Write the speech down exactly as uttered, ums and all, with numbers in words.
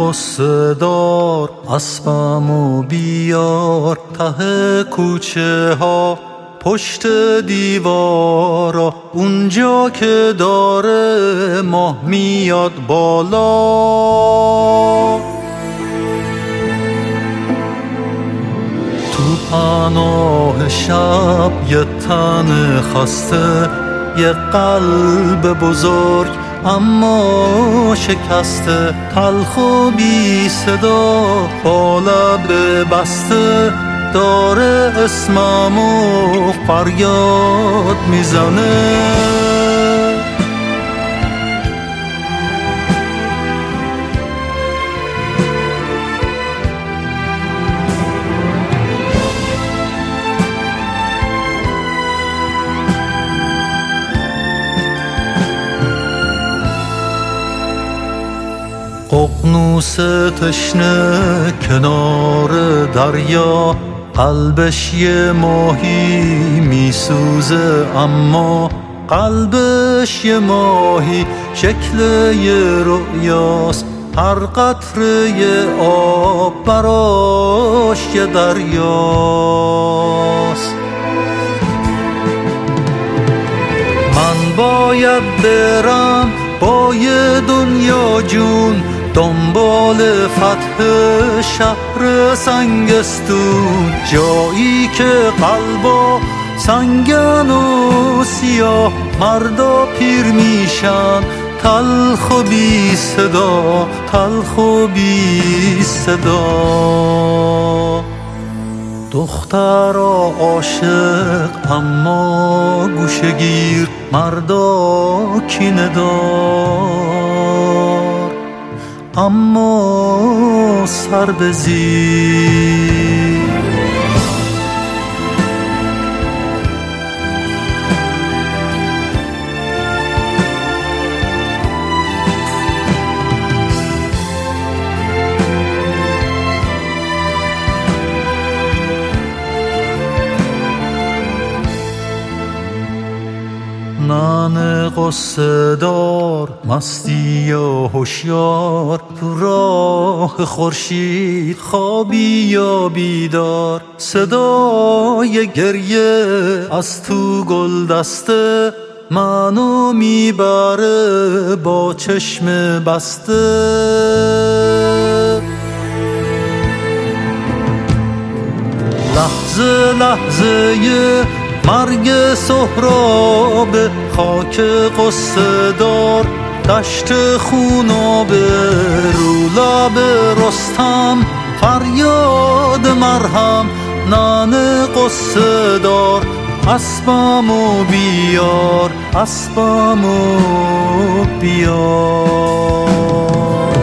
قصه دار اسبمو بیار ته کوچه ها پشت دیوارا اونجا که داره ماه میاد بالا. تو پناه شب یه تن خسته، یه قلب بزرگ اما شکسته، تلخ و بی صدا با لب بسته داره اسممو فریاد میزنه. ققنوس تشنه کنار دریا، قلبش یه ماهی میسوزه اما قلبش یه ماهی شکل یه رؤیاست، هر قطره یه آب براش یه دریاست. من باید برم با یه دنیا جون دنبال فتح شهر سنگستون، جایی که قلبا سنگن و سیاه، مردا پیر میشن تلخ و بی صدا، تلخ و بی صدا. دخترا عاشق اما گوشگیر، مردا کینه دار اما سر به زیر. ننه قصه دار مستی و هوشیار، تو راه خورشید خوابی یا بیدار، صدای گریه از تو گل دسته منو میبره با چشم بسته. لحظه لحظه مرگ سهراب، خاک قصه دار دشت خونابه، رو لب رستم فریاد مرهم، ننه قصه دار اسبمو بیار، اسبمو بیار.